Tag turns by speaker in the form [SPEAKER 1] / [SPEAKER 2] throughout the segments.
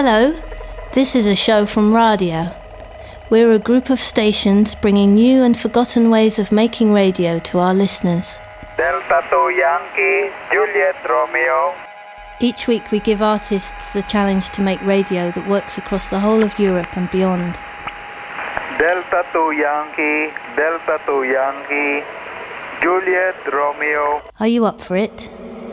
[SPEAKER 1] Hello, this is a show from Radio. We're a group of stations bringing new and forgotten ways of making radio to our listeners.
[SPEAKER 2] Delta 2 Yankee, Juliet Romeo.
[SPEAKER 1] Each week we give artists the challenge to make radio that works across the whole of Europe and beyond.
[SPEAKER 2] Delta 2 Yankee, Delta 2 Yankee, Juliet Romeo.
[SPEAKER 1] Are you up for it?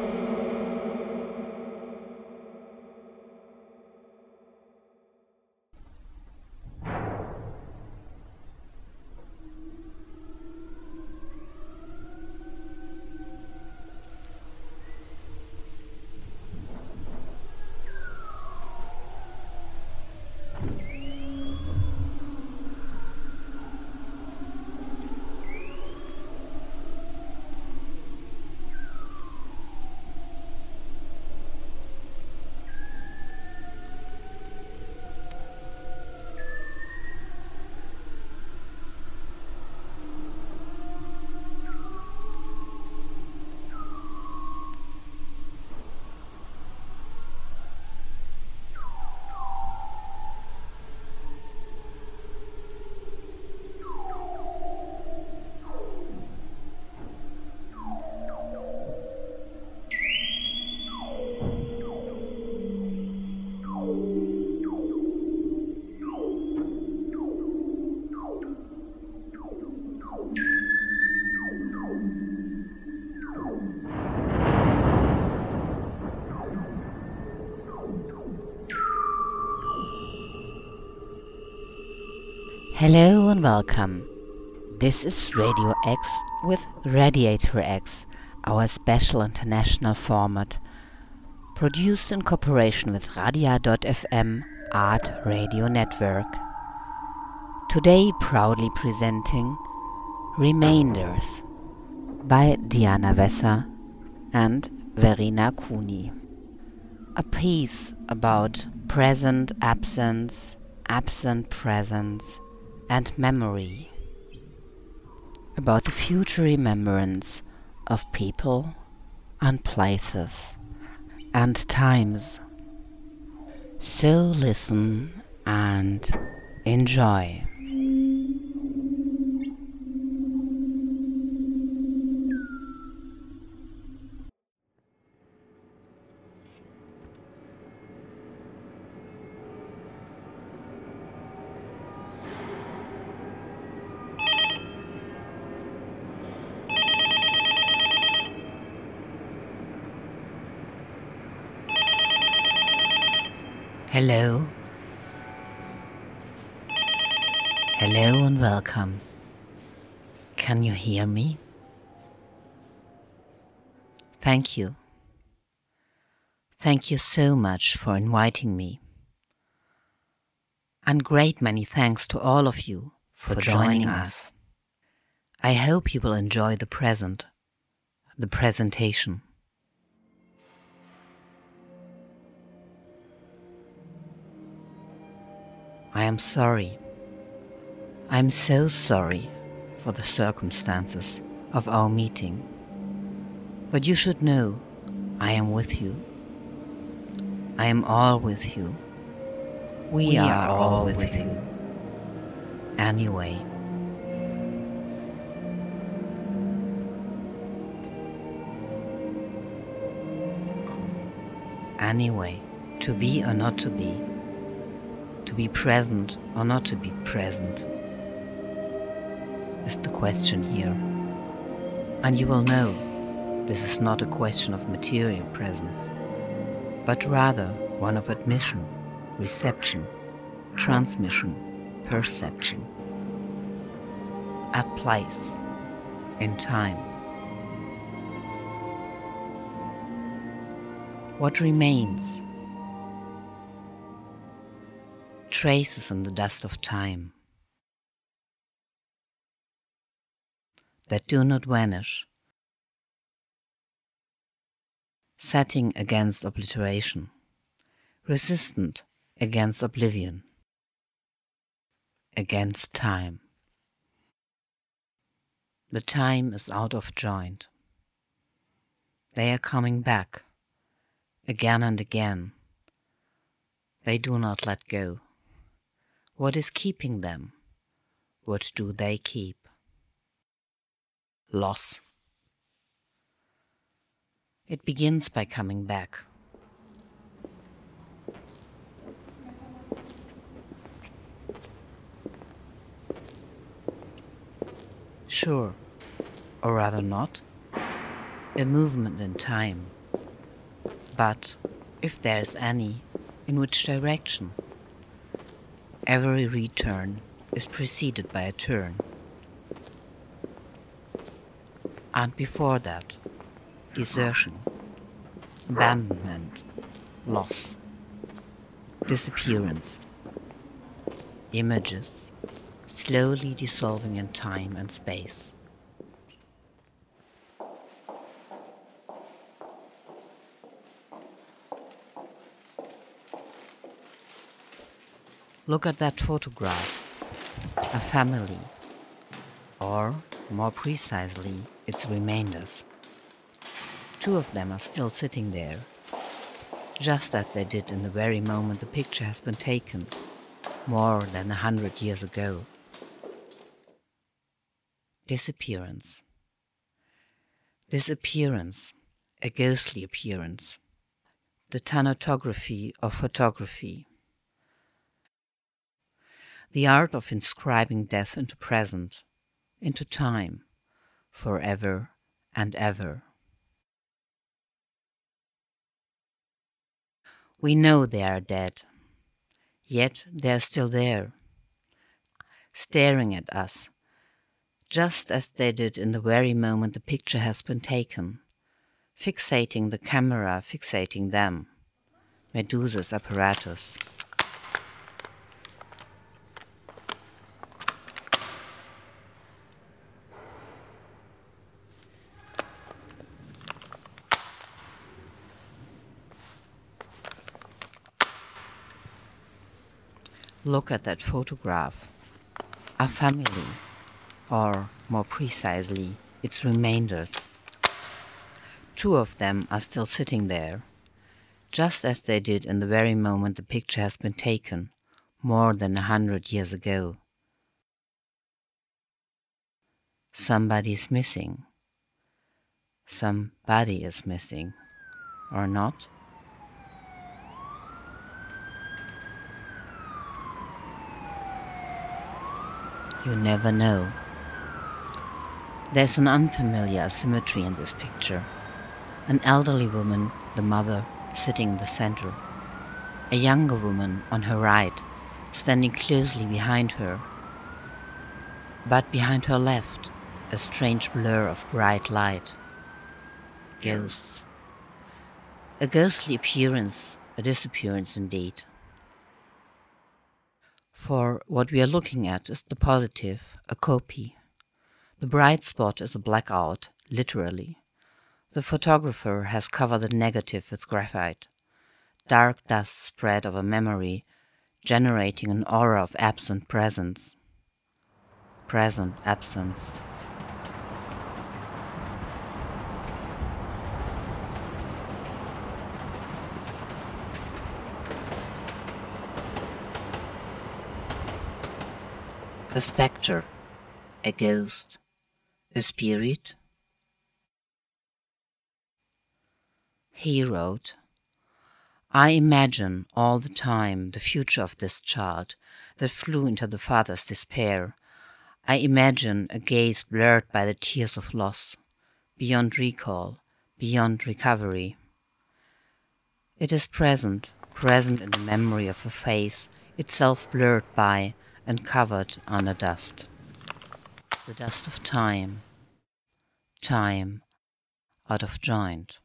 [SPEAKER 3] Hello and welcome. This is Radio X with Radiator X, our special international format, produced in cooperation with Radia.fm Art Radio Network. Today proudly presenting Remainders by Diana Wesser and Verena Cooney. A piece about present absence, absent presence, and memory, about the future remembrance of people and places and times. So listen and enjoy. Hello. Hello and welcome. Can you hear me? Thank you. Thank you so much for inviting me. And great many thanks to all of you for joining us. I hope you will enjoy the present, the presentation. I am sorry. I'm so sorry for the circumstances of our meeting. But you should know I am with you. I am all with you. We are all with you. Anyway. Anyway, to be or not to be present or not to be present, is the question here. And you will know this is not a question of material presence, but rather one of admission, reception, transmission, perception. At place, in time. What remains? Traces in the dust of time that do not vanish, setting against obliteration, resistant against oblivion, against time. The time is out of joint. They are coming back, again and again, They do not let go. What is keeping them? What do they keep? Loss. It begins by coming back. Sure, or rather not, a movement in time. But, if there is any, in which direction? Every return is preceded by a turn. And before that, desertion, abandonment, loss, disappearance, images slowly dissolving in time and space. Look at that photograph, a family, or more precisely, its remainders. Two of them are still sitting there, just as they did in the very moment the picture has been taken, more than 100 years ago. Disappearance. Disappearance, a ghostly appearance. The thanatography of photography. The art of inscribing death into present, into time, forever and ever. We know they are dead, yet they are still there, staring at us, just as they did in the very moment the picture has been taken, fixating the camera, fixating them. Medusa's apparatus. Look at that photograph. A family, or more precisely, its remainders. Two of them are still sitting there, just as they did in the very moment the picture has been taken, more than 100 years ago. Somebody's missing. Somebody is missing, or not? You never know. There's an unfamiliar asymmetry in this picture. An elderly woman, the mother, sitting in the center. A younger woman on her right, standing closely behind her. But behind her left, a strange blur of bright light. Ghosts. A ghostly appearance, a disappearance indeed. For what we are looking at is the positive, a copy. The bright spot is a blackout, literally. The photographer has covered the negative with graphite. Dark dust spread over memory, generating an aura of absent presence. Present absence. A spectre, a ghost, a spirit. He wrote, I imagine all the time the future of this child that flew into the father's despair. I imagine a gaze blurred by the tears of loss, beyond recall, beyond recovery. It is present in the memory of a face, itself blurred by and covered under dust. The dust of time, time out of joint.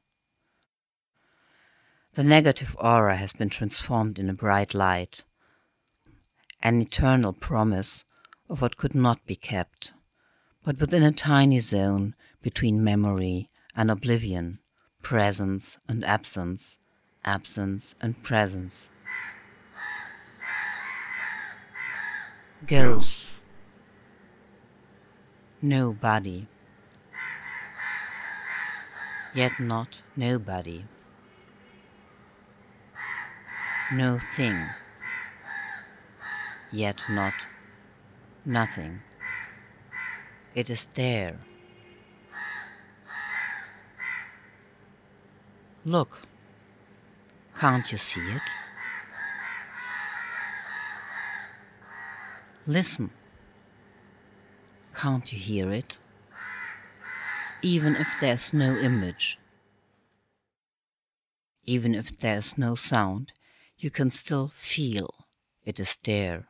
[SPEAKER 3] The negative aura has been transformed in a bright light, an eternal promise of what could not be kept, but within a tiny zone between memory and oblivion, presence and absence, absence and presence. Ghosts. Nobody. Yet not nobody. no thing, yet not nothing. It is there. Look, can't you see it? Listen, can't you hear it? Even if there's no image, even if there's no sound, you can still feel it is there.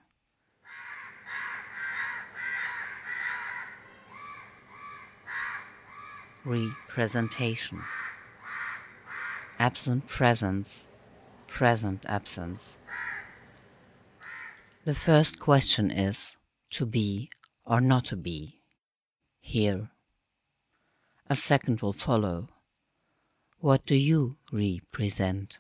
[SPEAKER 3] Representation. Absent presence, present absence. The first question is to be or not to be, here. A second will follow. What do you represent?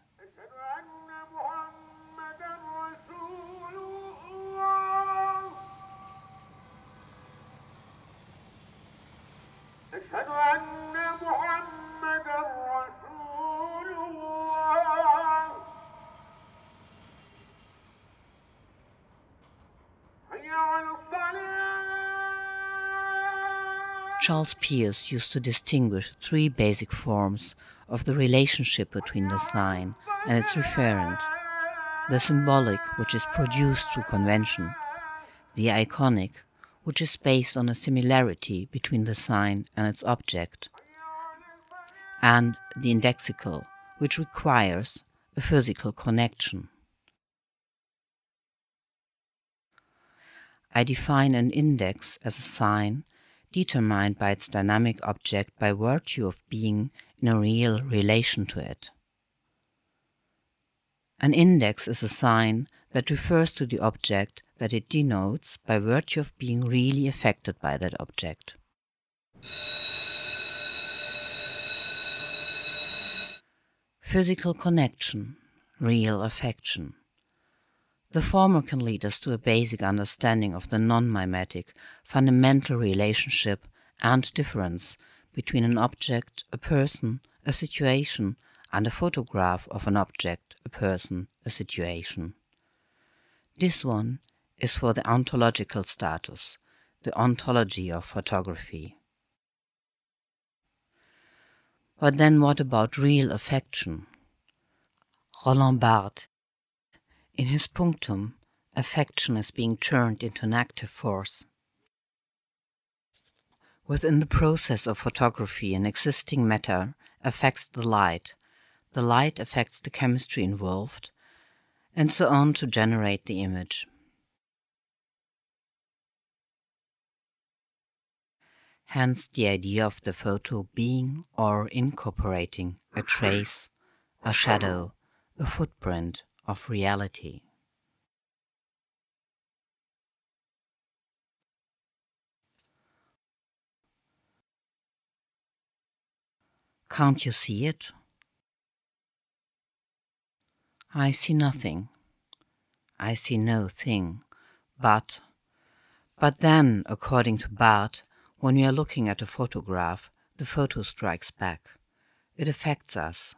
[SPEAKER 3] Charles Peirce used to distinguish three basic forms of the relationship between the sign and its referent: the symbolic, which is produced through convention; the iconic, which is based on a similarity between the sign and its object; and the indexical, which requires a physical connection. I define an index as a sign determined by its dynamic object by virtue of being in a real relation to it. An index is a sign that refers to the object that it denotes by virtue of being really affected by that object. Physical connection, real affection. The former can lead us to a basic understanding of the non-mimetic, fundamental relationship and difference between an object, a person, a situation, and a photograph of an object, a person, a situation. This one is for the ontological status, the ontology of photography. But then what about real affection? Roland Barthes, in his punctum, affection is being turned into an active force. Within the process of photography, an existing matter affects the light affects the chemistry involved, and so on to generate the image. Hence the idea of the photo being or incorporating a trace, a shadow, a footprint of reality. Can't you see it? I see nothing. I see no thing. But then, according to Barthes, when we are looking at a photograph, the photo strikes back. It affects us.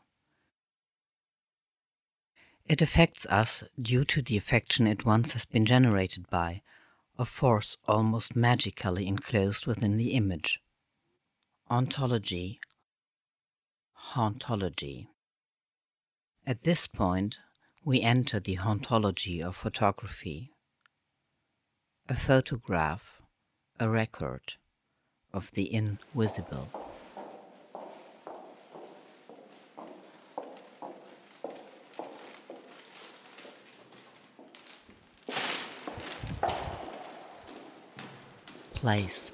[SPEAKER 3] It affects us due to the affection it once has been generated by, a force almost magically enclosed within the image. Ontology. Hauntology. At this point, we enter the hauntology of photography. A photograph, a record of the invisible. Place.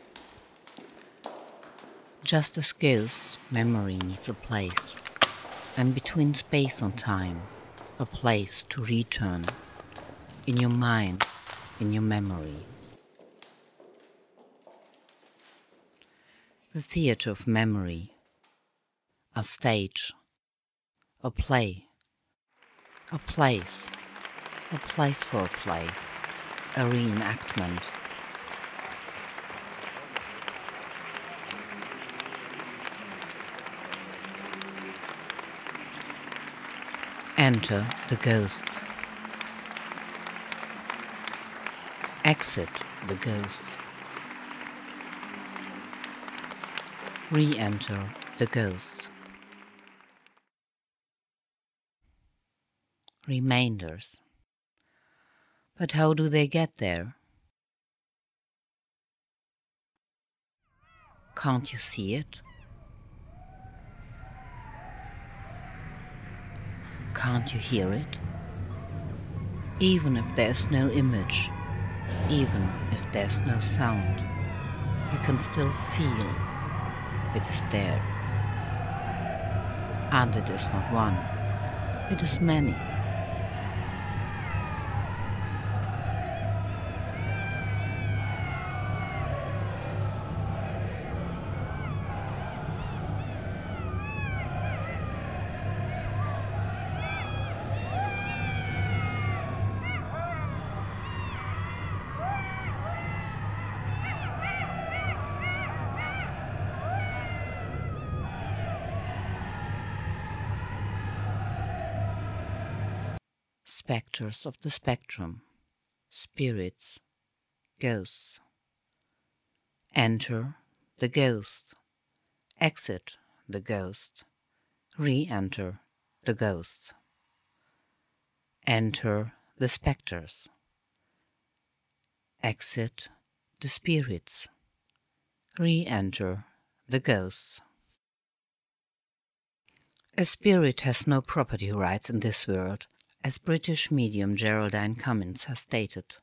[SPEAKER 3] Just as ghosts, memory needs a place, and between space and time, a place to return, in your mind, in your memory. The theatre of memory, a stage, a play, a place for a play, a reenactment. Enter the ghosts. Exit the ghost. Re-enter the ghost. Remainders. But how do they get there? Can't you see it? Can't you hear it? Even if there's no image, even if there's no sound, you can still feel it is there. And it is not one, it is many. Spectres of the spectrum, spirits, ghosts. Enter the ghost, exit the ghost, re-enter the ghost. Enter the spectres, exit the spirits, re-enter the ghosts. A spirit has no property rights in this world, as British medium Geraldine Cummins has stated.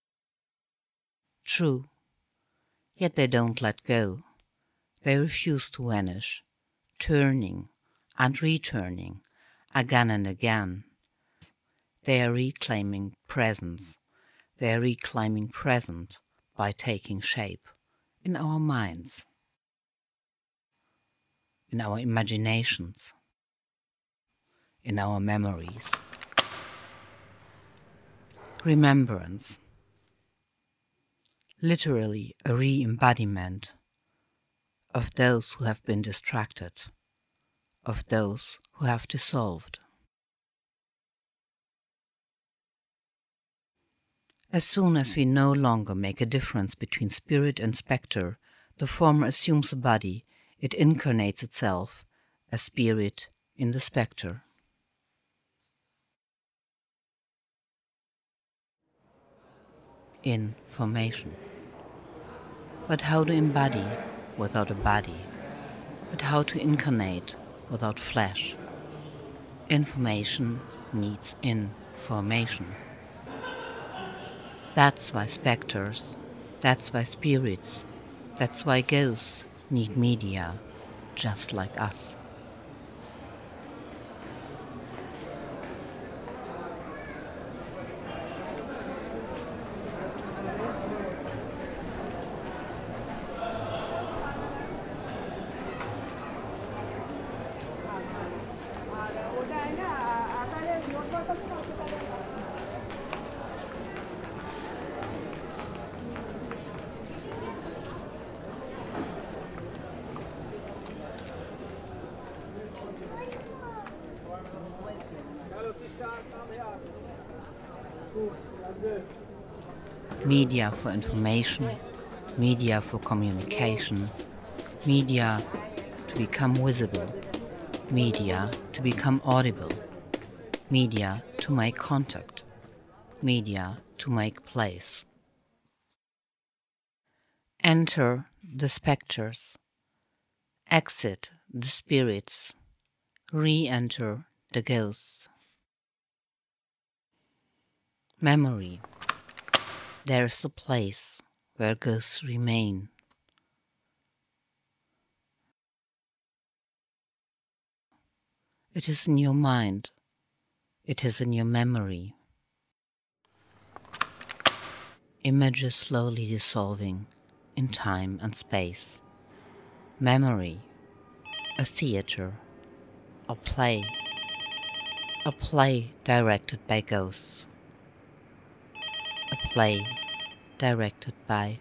[SPEAKER 3] True, yet they don't let go. They refuse to vanish, turning and returning again and again. They are reclaiming presence. They are reclaiming present by taking shape in our minds, in our imaginations, in our memories. Remembrance. Literally a re-embodiment of those who have been distracted, of those who have dissolved. As soon as we no longer make a difference between spirit and spectre, the former assumes a body, it incarnates itself as spirit in the spectre. Information. But how to embody without a body? But how to incarnate without flesh? Information needs information. That's why spectres, that's why spirits, that's why ghosts need media, just like us. Media for information, media for communication, media to become visible, media to become audible, media to make contact, media to make place. Enter the spectres, exit the spirits, re-enter the ghosts. Memory. There is a place where ghosts remain. It is in your mind. It is in your memory. Images slowly dissolving in time and space. Memory. A theater. A play. A play directed by ghosts. A play directed by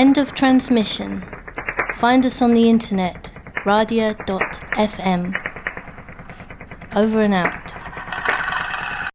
[SPEAKER 1] End of transmission. Find us on the internet, radia.fm. Over and out.